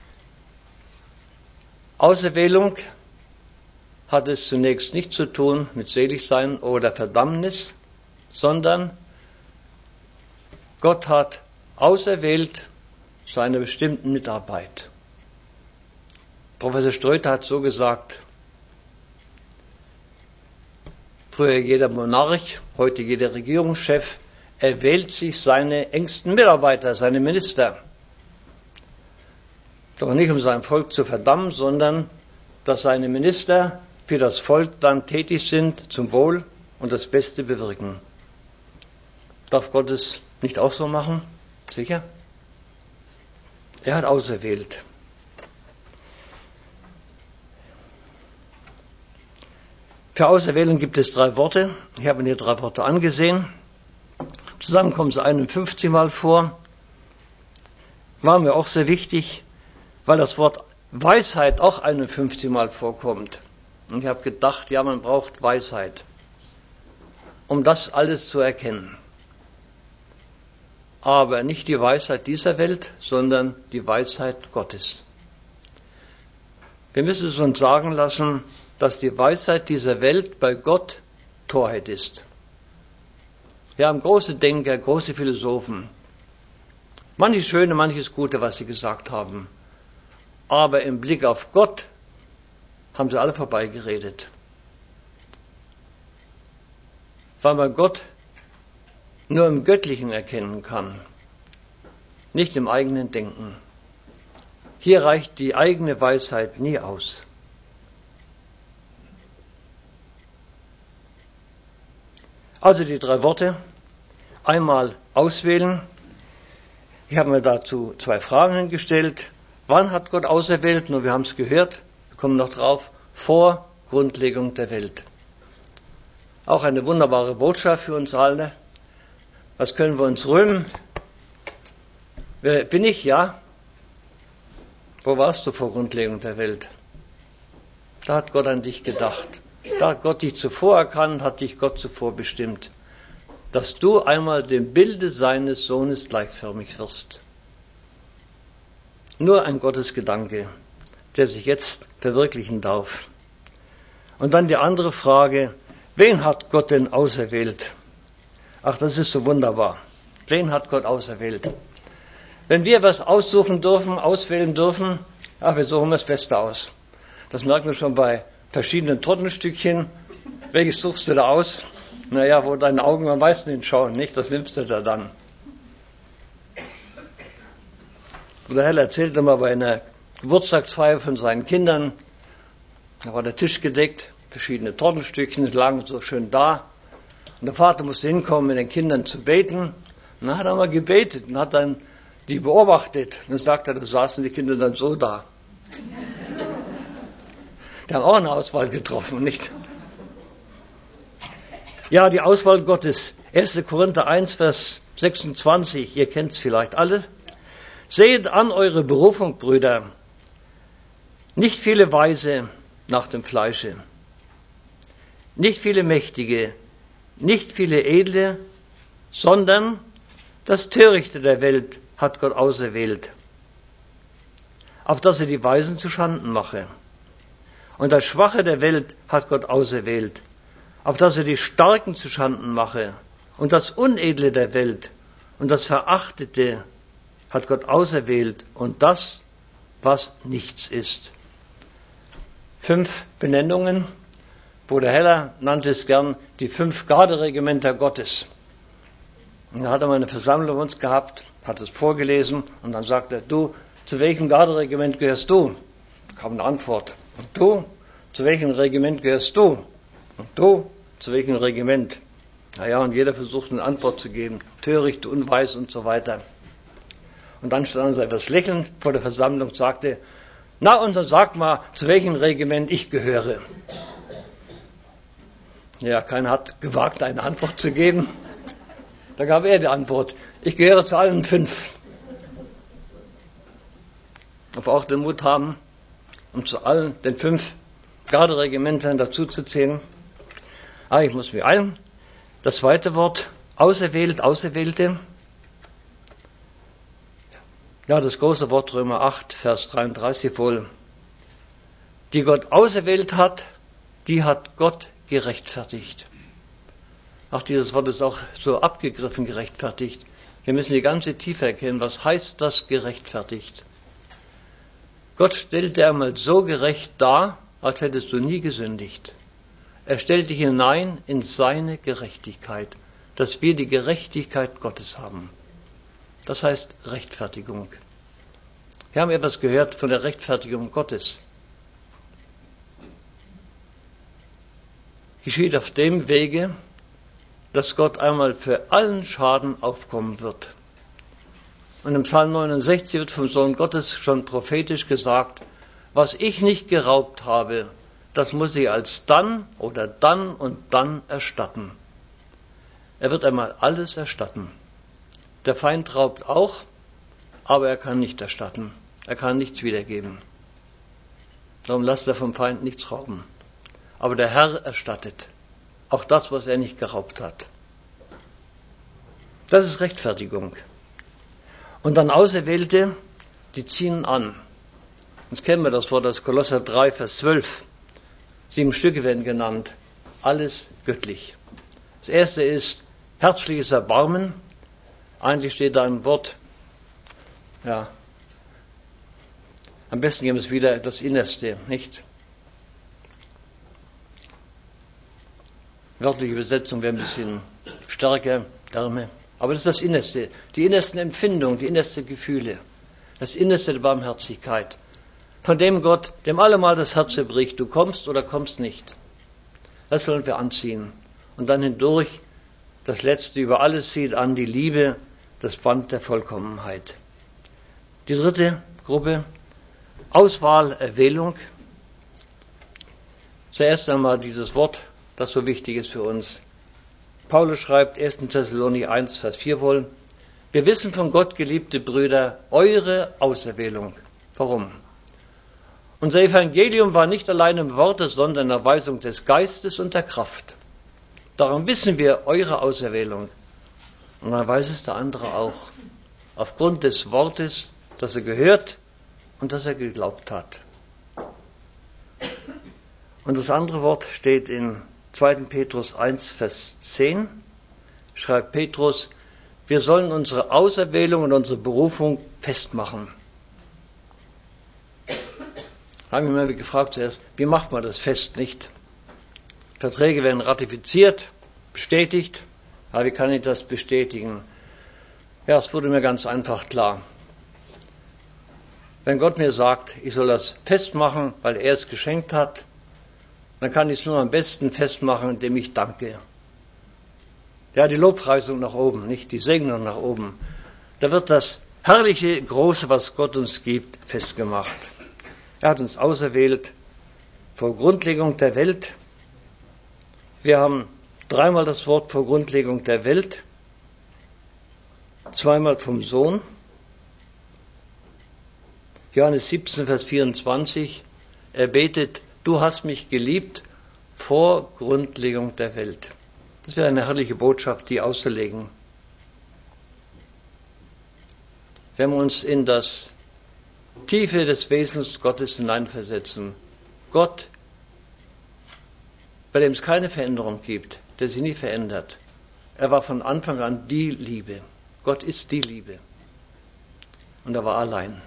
Auserwählung hat es zunächst nicht zu tun mit Seligsein oder Verdammnis, sondern Gott hat auserwählt zu einer bestimmten Mitarbeit. Professor Streuter hat so gesagt, früher jeder Monarch, heute jeder Regierungschef, erwählt sich seine engsten Mitarbeiter, seine Minister. Doch nicht um sein Volk zu verdammen, sondern dass seine Minister für das Volk dann tätig sind, zum Wohl und das Beste bewirken. Darf Gott es nicht auch so machen? Sicher? Er hat auserwählt. Für Auserwählung gibt es 3 Worte. Ich habe mir 3 Worte angesehen. Zusammen kommen sie 51 Mal vor. War mir auch sehr wichtig, weil das Wort Weisheit auch 51 Mal vorkommt. Und ich habe gedacht, ja, man braucht Weisheit, um das alles zu erkennen. Aber nicht die Weisheit dieser Welt, sondern die Weisheit Gottes. Wir müssen es uns sagen lassen, dass die Weisheit dieser Welt bei Gott Torheit ist. Wir haben große Denker, große Philosophen. Manches Schöne, manches Gute, was sie gesagt haben. Aber im Blick auf Gott haben sie alle vorbeigeredet. Weil man Gott nur im Göttlichen erkennen kann, nicht im eigenen Denken. Hier reicht die eigene Weisheit nie aus. Also die 3 Worte. Einmal auswählen. Ich habe mir dazu 2 Fragen gestellt. Wann hat Gott auserwählt? Nun, wir haben es gehört. Wir kommen noch drauf. Vor Grundlegung der Welt. Auch eine wunderbare Botschaft für uns alle. Was können wir uns rühmen? Wer bin ich? Ja. Wo warst du vor Grundlegung der Welt? Da hat Gott an dich gedacht. Da hat Gott dich zuvor erkannt, hat dich Gott zuvor bestimmt, dass du einmal dem Bilde seines Sohnes gleichförmig wirst. Nur ein Gottesgedanke, der sich jetzt verwirklichen darf. Und dann die andere Frage, wen hat Gott denn auserwählt? Ach, das ist so wunderbar. Wen hat Gott auserwählt? Wenn wir was aussuchen dürfen, auswählen dürfen, ach, wir suchen das Beste aus. Das merken wir schon bei verschiedenen Tortenstückchen. Welches suchst du da aus? Naja, wo deine Augen am meisten hinschauen, nicht? Das nimmst du da dann. Bruder Heller erzählte mal bei einer Geburtstagsfeier von seinen Kindern, da war der Tisch gedeckt, verschiedene Tortenstückchen lagen so schön da. Und der Vater musste hinkommen, mit den Kindern zu beten. Und dann hat er mal gebetet und hat dann die beobachtet. Und dann sagt er, da saßen die Kinder dann so da. Die haben auch eine Auswahl getroffen, nicht? Ja, die Auswahl Gottes. 1. Korinther 1, Vers 26, ihr kennt es vielleicht alle. Seht an eure Berufung, Brüder. Nicht viele Weise nach dem Fleische. Nicht viele Mächtige. Nicht viele Edle, sondern das Törichte der Welt hat Gott auserwählt, auf dass er die Weisen zu Schanden mache. Und das Schwache der Welt hat Gott auserwählt, auf dass er die Starken zu Schanden mache. Und das Unedle der Welt und das Verachtete hat Gott auserwählt und das, was nichts ist. 5 Benennungen. Bruder Heller nannte es gern die 5 Garderegimenter Gottes. Und da hat er mal eine Versammlung uns gehabt, hat es vorgelesen und dann sagte er, du, zu welchem Garderegiment gehörst du? Da kam eine Antwort. Und du, zu welchem Regiment gehörst du? Und du, zu welchem Regiment? Naja, und jeder versucht eine Antwort zu geben. Töricht, unweis und so weiter. Und dann stand er etwas lächelnd vor der Versammlung und sagte, na und dann sag mal, zu welchem Regiment ich gehöre. Ja, keiner hat gewagt, eine Antwort zu geben. Da gab er die Antwort, ich gehöre zu allen 5. Ob wir auch den Mut haben, um zu allen den 5 Garderegimentern dazu zu zählen. Ich muss mich eilen. Das zweite Wort, auserwählt, Auserwählte. Ja, das große Wort Römer 8, Vers 33 wohl. Die Gott auserwählt hat, die hat Gott gerechtfertigt. Ach, dieses Wort ist auch so abgegriffen, gerechtfertigt. Wir müssen die ganze Tiefe erkennen. Was heißt das gerechtfertigt? Gott stellt dir einmal so gerecht dar, als hättest du nie gesündigt. Er stellt dich hinein in seine Gerechtigkeit, dass wir die Gerechtigkeit Gottes haben. Das heißt Rechtfertigung. Wir haben etwas gehört von der Rechtfertigung Gottes. Geschieht auf dem Wege, dass Gott einmal für allen Schaden aufkommen wird. Und im Psalm 69 wird vom Sohn Gottes schon prophetisch gesagt, was ich nicht geraubt habe, das muss ich als dann oder dann und dann erstatten. Er wird einmal alles erstatten. Der Feind raubt auch, aber er kann nicht erstatten. Er kann nichts wiedergeben. Darum lasst er vom Feind nichts rauben. Aber der Herr erstattet. Auch das, was er nicht geraubt hat. Das ist Rechtfertigung. Und dann Auserwählte, die ziehen an. Jetzt kennen wir das Wort aus Kolosser 3, Vers 12. 7 Stücke werden genannt. Alles göttlich. Das erste ist herzliches Erbarmen. Eigentlich steht da ein Wort, ja, am besten geben wir es wieder das Innerste, nicht? Wörtliche Übersetzung wäre ein bisschen stärker, Därme. Aber das ist das Innerste, die innersten Empfindungen, die innersten Gefühle. das Innerste der Barmherzigkeit, von dem Gott, dem allemal das Herz bricht, du kommst oder kommst nicht. Das sollen wir anziehen. Und dann hindurch das Letzte über alles sieht an, die Liebe, das Band der Vollkommenheit. Die dritte Gruppe, Auswahl, Erwählung. Zuerst einmal dieses Wort, das so wichtig ist für uns. Paulus schreibt 1. Thessalonicher 1, Vers 4 wohl, wir wissen von Gott, geliebte Brüder, eure Auserwählung. Warum? Unser Evangelium war nicht allein im Worte, sondern in der Erweisung des Geistes und der Kraft. Darum wissen wir eure Auserwählung. Und dann weiß es der andere auch. Aufgrund des Wortes, das er gehört und das er geglaubt hat. Und das andere Wort steht in 2. Petrus 1, Vers 10. Schreibt Petrus, wir sollen unsere Auserwählung und unsere Berufung festmachen. Haben wir mal gefragt zuerst, wie macht man das fest, nicht? Verträge werden ratifiziert, bestätigt. Aber wie kann ich das bestätigen? Ja, es wurde mir ganz einfach klar. Wenn Gott mir sagt, ich soll das festmachen, weil er es geschenkt hat, dann kann ich es nur am besten festmachen, indem ich danke. Ja, die Lobpreisung nach oben, nicht die Segnung nach oben. Da wird das herrliche, große, was Gott uns gibt, festgemacht. Er hat uns auserwählt vor Grundlegung der Welt. Wir haben dreimal das Wort vor Grundlegung der Welt, zweimal vom Sohn. Johannes 17, Vers 24, er betet, du hast mich geliebt vor Grundlegung der Welt. Das wäre eine herrliche Botschaft, die auszulegen. Wenn wir uns in das Tiefe des Wesens Gottes hineinversetzen, Gott, bei dem es keine Veränderung gibt, der sich nie verändert, er war von Anfang an die Liebe. Gott ist die Liebe. Und er war allein.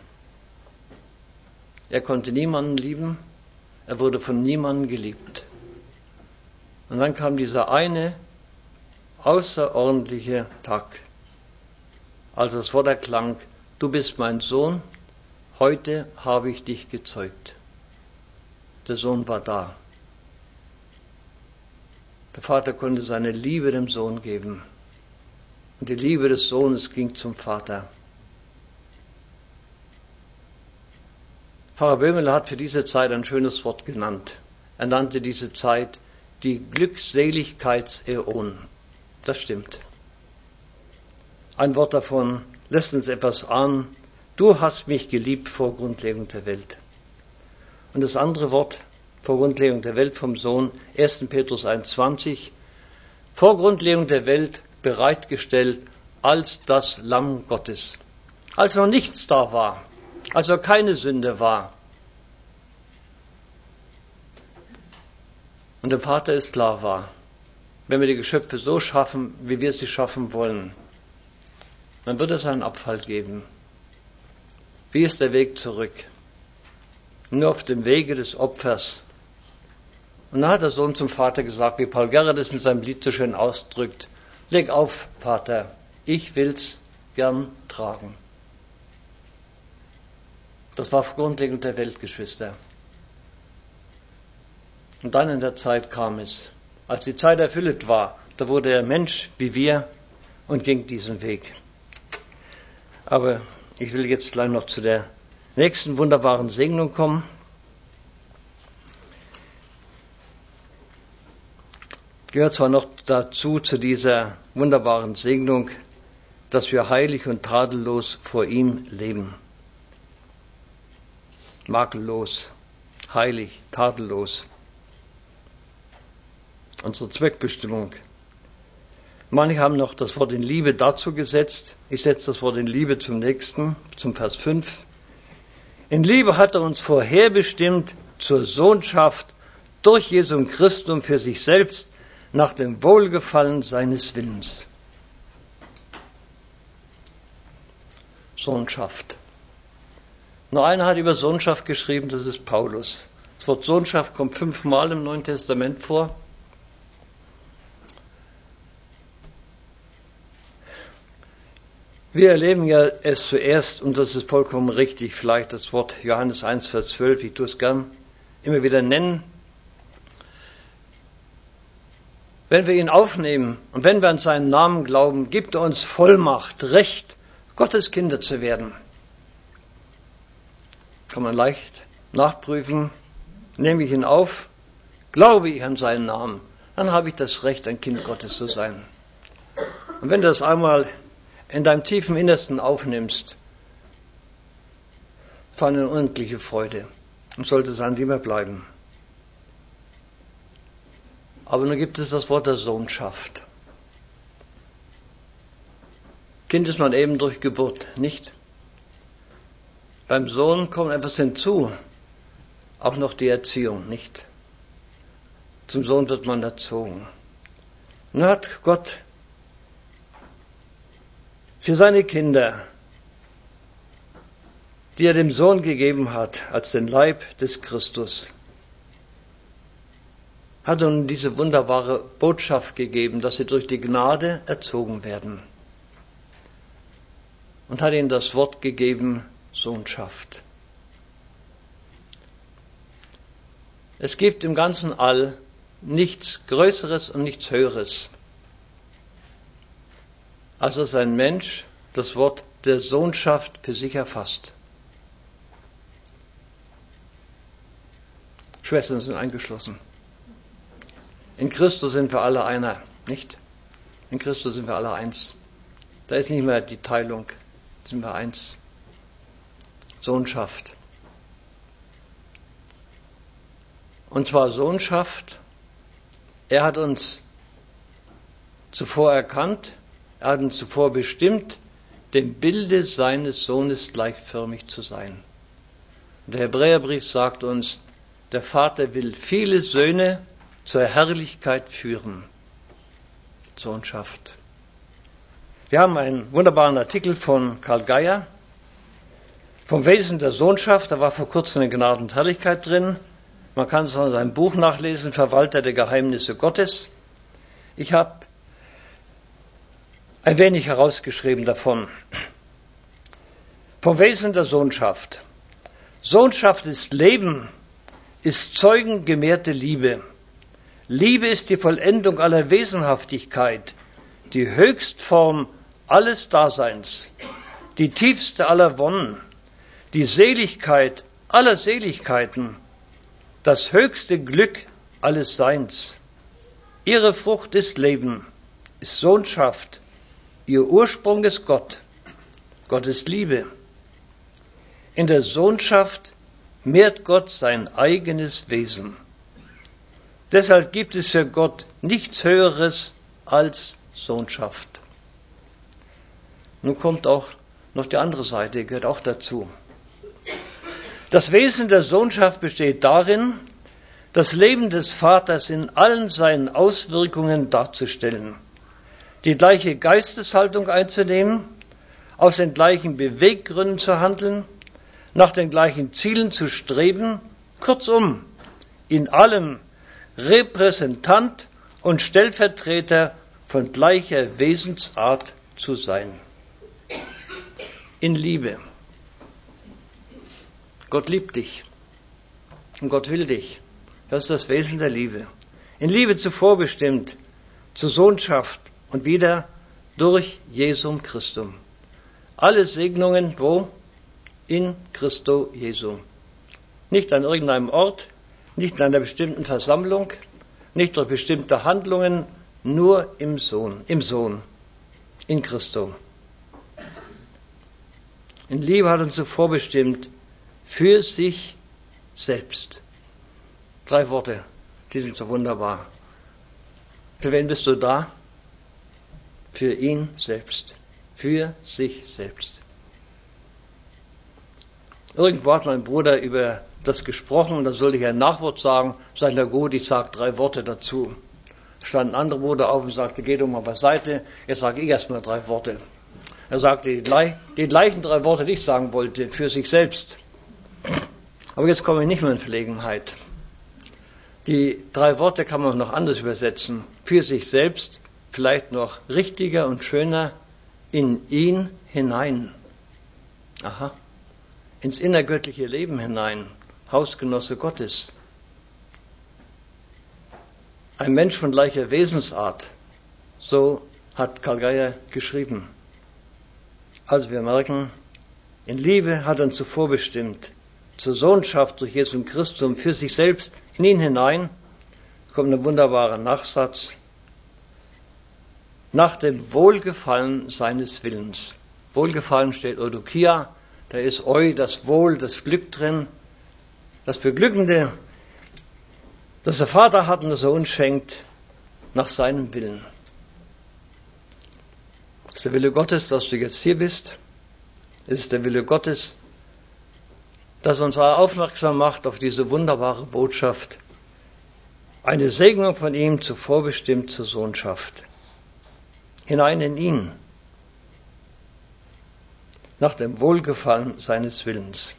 Er konnte niemanden lieben, er wurde von niemandem geliebt. Und dann kam dieser eine außerordentliche Tag, als das Wort erklang, du bist mein Sohn, heute habe ich dich gezeugt. Der Sohn war da. Der Vater konnte seine Liebe dem Sohn geben. Und die Liebe des Sohnes ging zum Vater. Pfarrer Böhmele hat für diese Zeit ein schönes Wort genannt. Er nannte diese Zeit die Glückseligkeitsäon. Das stimmt. Ein Wort davon lässt uns etwas ahnen. Du hast mich geliebt vor Grundlegung der Welt. Und das andere Wort vor Grundlegung der Welt vom Sohn, 1. Petrus 1,20, vor Grundlegung der Welt bereitgestellt als das Lamm Gottes. Als noch nichts da war, als noch keine Sünde war. Und dem Vater ist klar war, wenn wir die Geschöpfe so schaffen, wie wir sie schaffen wollen, dann wird es einen Abfall geben. Wie ist der Weg zurück? Nur auf dem Wege des Opfers. Und dann hat der Sohn zum Vater gesagt, wie Paul Gerhard es in seinem Lied so schön ausdrückt, leg auf, Vater, ich will's gern tragen. Das war Grundlegung der Welt, Geschwister. Und dann in der Zeit kam es. Als die Zeit erfüllt war, da wurde er Mensch wie wir und ging diesen Weg. Aber ich will jetzt gleich noch zu der nächsten wunderbaren Segnung kommen. Gehört zwar noch dazu, zu dieser wunderbaren Segnung, dass wir heilig und tadellos vor ihm leben. Makellos, heilig, tadellos. Unsere Zweckbestimmung. Manche haben noch das Wort in Liebe dazu gesetzt. Ich setze das Wort in Liebe zum nächsten, zum Vers 5. In Liebe hat er uns vorherbestimmt zur Sohnschaft durch Jesum Christum für sich selbst nach dem Wohlgefallen seines Willens. Sohnschaft. Nur einer hat über Sohnschaft geschrieben, das ist Paulus. Das Wort Sohnschaft kommt 5-mal im Neuen Testament vor. Wir erleben ja es zuerst, und das ist vollkommen richtig, vielleicht das Wort Johannes 1, Vers 12, ich tue es gern immer wieder nennen. Wenn wir ihn aufnehmen und wenn wir an seinen Namen glauben, gibt er uns Vollmacht, Recht, Gottes Kinder zu werden. Kann man leicht nachprüfen. Nehme ich ihn auf, glaube ich an seinen Namen, dann habe ich das Recht, ein Kind Gottes zu sein. Und wenn du das einmal in deinem tiefen Innersten aufnimmst, war eine unendliche Freude und sollte es an dir immer bleiben. Aber nun gibt es das Wort der Sohnschaft. Kind ist man eben durch Geburt, nicht? Beim Sohn kommt etwas hinzu, auch noch die Erziehung, nicht? Zum Sohn wird man erzogen. Nun hat Gott für seine Kinder, die er dem Sohn gegeben hat, als den Leib des Christus, hat er nun diese wunderbare Botschaft gegeben, dass sie durch die Gnade erzogen werden. Und hat ihnen das Wort gegeben, Sohnschaft. Es gibt im ganzen All nichts Größeres und nichts Höheres, als dass ein Mensch das Wort der Sohnschaft für sich erfasst. Schwestern sind eingeschlossen. In Christus sind wir alle einer, nicht? In Christus sind wir alle eins. Da ist nicht mehr die Teilung, sind wir eins. Sohnschaft. Und zwar Sohnschaft, er hat uns zuvor erkannt, er hat uns zuvor bestimmt, dem Bilde seines Sohnes gleichförmig zu sein. Der Hebräerbrief sagt uns, der Vater will viele Söhne zur Herrlichkeit führen. Sohnschaft. Wir haben einen wunderbaren Artikel von Karl Geier vom Wesen der Sohnschaft. Da war vor kurzem eine Gnade und Herrlichkeit drin. Man kann es in seinem Buch nachlesen, Verwalter der Geheimnisse Gottes. Ich habe ein wenig herausgeschrieben davon. Vom Wesen der Sohnschaft. Sohnschaft ist Leben, ist zeugengemehrte Liebe. Liebe ist die Vollendung aller Wesenhaftigkeit, die Höchstform alles Daseins, die tiefste aller Wonnen, die Seligkeit aller Seligkeiten, das höchste Glück alles Seins. Ihre Frucht ist Leben, ist Sohnschaft, ihr Ursprung ist Gott. Gott ist Liebe. In der Sohnschaft mehrt Gott sein eigenes Wesen. Deshalb gibt es für Gott nichts Höheres als Sohnschaft. Nun kommt auch noch die andere Seite, gehört auch dazu. Das Wesen der Sohnschaft besteht darin, das Leben des Vaters in allen seinen Auswirkungen darzustellen, die gleiche Geisteshaltung einzunehmen, aus den gleichen Beweggründen zu handeln, nach den gleichen Zielen zu streben, kurzum, in allem Repräsentant und Stellvertreter von gleicher Wesensart zu sein. In Liebe. Gott liebt dich und Gott will dich. Das ist das Wesen der Liebe. In Liebe zuvor bestimmt, zur Sohnschaft und wieder durch Jesum Christum. Alle Segnungen, wo? In Christo Jesu. Nicht an irgendeinem Ort, nicht in einer bestimmten Versammlung, nicht durch bestimmte Handlungen, nur im Sohn, in Christo. In Liebe hat uns zuvor bestimmt, für sich selbst. 3 Worte, die sind so wunderbar. Für wen bist du da? Für ihn selbst. Für sich selbst. Irgendwo hat mein Bruder über das gesprochen und da sollte ich ein Nachwort sagen. Sag ich, na gut, ich sage 3 Worte dazu. Stand ein anderer Bruder auf und sagte, geh doch mal beiseite, jetzt sage ich erst mal 3 Worte. Er sagte die gleichen 3 Worte, die ich sagen wollte, für sich selbst. Aber jetzt komme ich nicht mehr in Verlegenheit. Die 3 Worte kann man noch anders übersetzen. Für sich selbst, vielleicht noch richtiger und schöner, in ihn hinein. Aha. Ins innergöttliche Leben hinein. Hausgenosse Gottes. Ein Mensch von gleicher Wesensart. So hat Karl Geier geschrieben. Also wir merken, in Liebe hat er uns zuvor bestimmt, zur Sohnschaft durch Jesus Christus für sich selbst in ihn hinein, kommt ein wunderbarer Nachsatz, nach dem Wohlgefallen seines Willens. Wohlgefallen steht Eudokia, da ist das Wohl, das Glück drin, das Beglückende, das der Vater hat und der Sohn schenkt, nach seinem Willen. Es ist der Wille Gottes, dass du jetzt hier bist. Es ist der Wille Gottes, dass uns aufmerksam macht auf diese wunderbare Botschaft. Eine Segnung von ihm zuvor bestimmt zur Sohnschaft. Hinein in ihn. Nach dem Wohlgefallen seines Willens.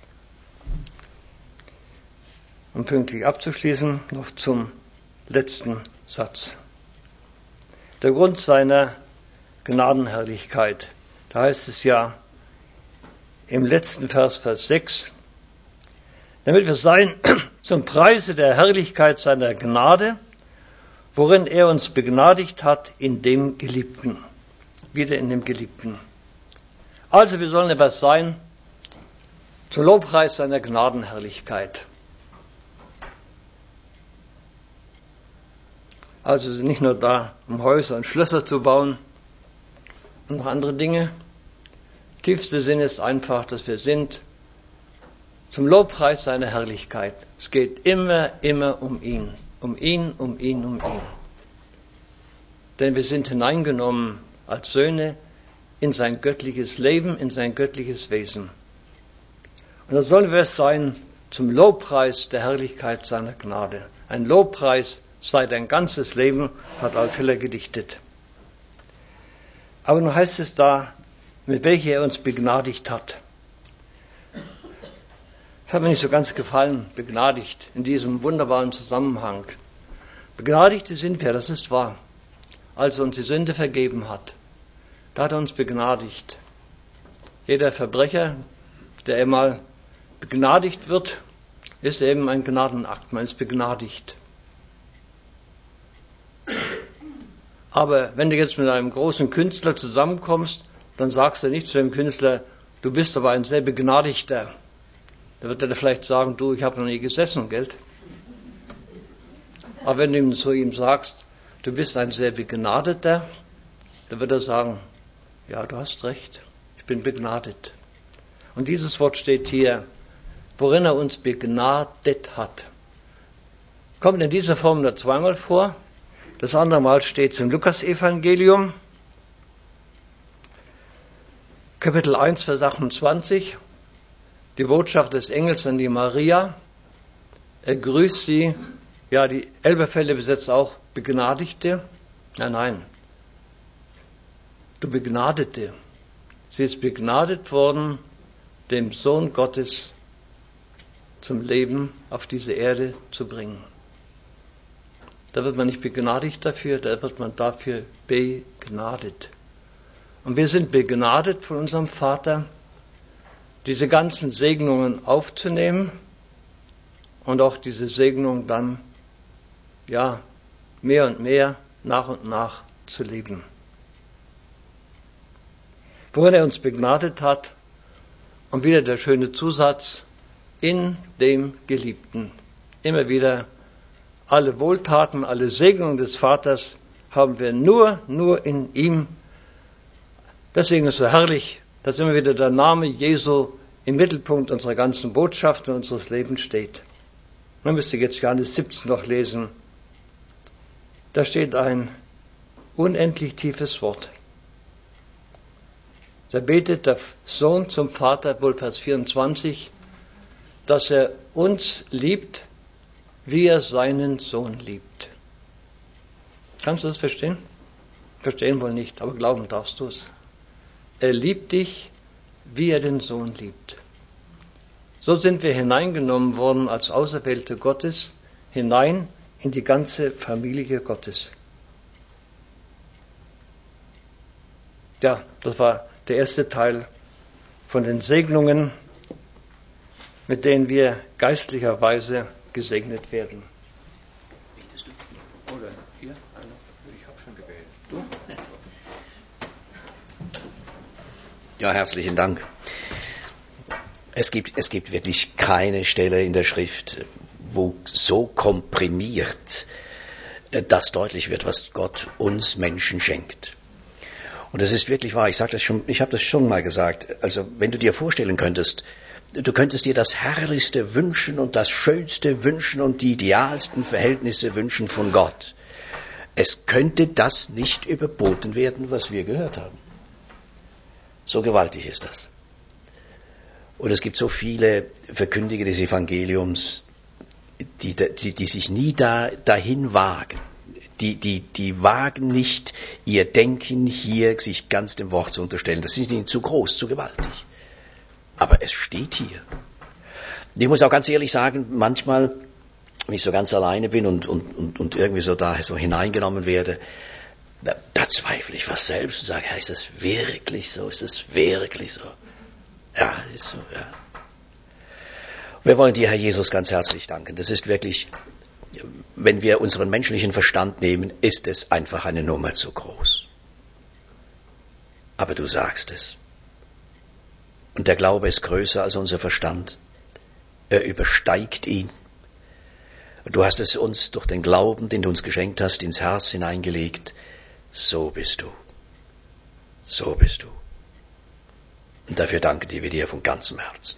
Um pünktlich abzuschließen, noch zum letzten Satz. Der Grund seiner Gnadenherrlichkeit. Da heißt es ja im letzten Vers 6, damit wir sein zum Preise der Herrlichkeit seiner Gnade, worin er uns begnadigt hat in dem Geliebten. Wieder in dem Geliebten. Also wir sollen etwas sein zum Lobpreis seiner Gnadenherrlichkeit. Also nicht nur da, um Häuser und Schlösser zu bauen und noch andere Dinge. Tiefster Sinn ist einfach, dass wir sind zum Lobpreis seiner Herrlichkeit. Es geht immer um ihn. Um ihn, um ihn, um ihn. Denn wir sind hineingenommen als Söhne in sein göttliches Leben, in sein göttliches Wesen. Und da sollen wir es sein zum Lobpreis der Herrlichkeit seiner Gnade. Ein Lobpreis sei dein ganzes Leben, hat Alf Hiller gedichtet. Aber nun heißt es da, mit welcher er uns begnadigt hat. Das hat mir nicht so ganz gefallen, begnadigt, in diesem wunderbaren Zusammenhang. Begnadigte sind wir, das ist wahr, als er uns die Sünde vergeben hat. Da hat er uns begnadigt. Jeder Verbrecher, der einmal begnadigt wird, ist eben ein Gnadenakt, man ist begnadigt. Aber wenn du jetzt mit einem großen Künstler zusammenkommst, dann sagst du nicht zu dem Künstler, du bist aber ein sehr Begnadigter. Da wird er vielleicht sagen, du, ich habe noch nie gesessen, gell? Aber wenn du zu ihm sagst, du bist ein sehr Begnadeter, dann wird er sagen, ja, du hast recht, ich bin begnadet. Und dieses Wort steht hier, worin er uns begnadet hat. Kommt in dieser Form nur zweimal vor. Das andere Mal steht es im Lukas-Evangelium, Kapitel 1, Vers 28, die Botschaft des Engels an die Maria. Er grüßt sie. Ja, die Elberfelder besetzt auch Begnadigte. Nein. Du Begnadete. Sie ist begnadet worden, dem Sohn Gottes zum Leben auf diese Erde zu bringen. Da wird man nicht begnadigt dafür, da wird man dafür begnadet. Und wir sind begnadet von unserem Vater, diese ganzen Segnungen aufzunehmen und auch diese Segnung dann, ja, mehr und mehr, nach und nach zu leben. Worin er uns begnadet hat, und wieder der schöne Zusatz, in dem Geliebten. Immer wieder alle Wohltaten, alle Segnungen des Vaters haben wir nur in ihm. Deswegen ist es so herrlich, dass immer wieder der Name Jesu im Mittelpunkt unserer ganzen Botschaft und unseres Lebens steht. Man müsste jetzt Johannes 17 noch lesen. Da steht ein unendlich tiefes Wort. Da betet der Sohn zum Vater, wohl Vers 24, dass er uns liebt, wie er seinen Sohn liebt. Kannst du das verstehen? Verstehen wohl nicht, aber glauben darfst du es. Er liebt dich, wie er den Sohn liebt. So sind wir hineingenommen worden als Auserwählte Gottes, hinein in die ganze Familie Gottes. Ja, das war der erste Teil von den Segnungen, mit denen wir geistlicherweise gesegnet werden. Oder ihr? Ich habe schon gebetet. Du? Ja, herzlichen Dank. Es gibt wirklich keine Stelle in der Schrift, wo so komprimiert das deutlich wird, was Gott uns Menschen schenkt. Und es ist wirklich wahr, ich habe das schon mal gesagt, also wenn du dir vorstellen könntest, du könntest dir das Herrlichste wünschen und das Schönste wünschen und die idealsten Verhältnisse wünschen von Gott. Es könnte das nicht überboten werden, was wir gehört haben. So gewaltig ist das. Und es gibt so viele Verkündiger des Evangeliums, die sich nie dahin wagen. Die wagen nicht, ihr Denken hier sich ganz dem Wort zu unterstellen. Das ist ihnen zu groß, zu gewaltig. Aber es steht hier. Und ich muss auch ganz ehrlich sagen, manchmal, wenn ich so ganz alleine bin und irgendwie so da so hineingenommen werde, da zweifle ich was selbst und sage, ja, ist das wirklich so? Ist das wirklich so? Ja, ist so, ja. Wir wollen dir, Herr Jesus, ganz herzlich danken. Das ist wirklich, wenn wir unseren menschlichen Verstand nehmen, ist es einfach eine Nummer zu groß. Aber du sagst es. Und der Glaube ist größer als unser Verstand. Er übersteigt ihn. Du hast es uns durch den Glauben, den du uns geschenkt hast, ins Herz hineingelegt. So bist du. So bist du. Und dafür danken wir dir von ganzem Herzen.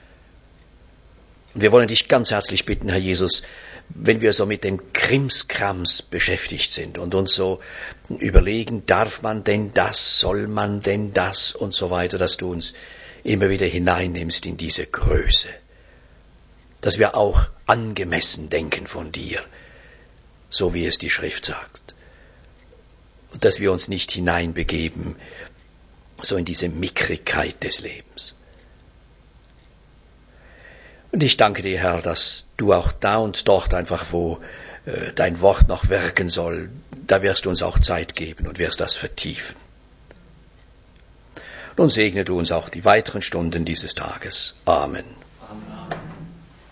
Und wir wollen dich ganz herzlich bitten, Herr Jesus, wenn wir so mit dem Krimskrams beschäftigt sind und uns so überlegen, darf man denn das, soll man denn das und so weiter, dass du uns immer wieder hineinnimmst in diese Größe, dass wir auch angemessen denken von dir, so wie es die Schrift sagt, und dass wir uns nicht hineinbegeben so in diese Mickrigkeit des Lebens. Und ich danke dir, Herr, dass du auch da und dort einfach, wo dein Wort noch wirken soll, da wirst du uns auch Zeit geben und wirst das vertiefen. Nun segne du uns auch die weiteren Stunden dieses Tages. Amen. Amen.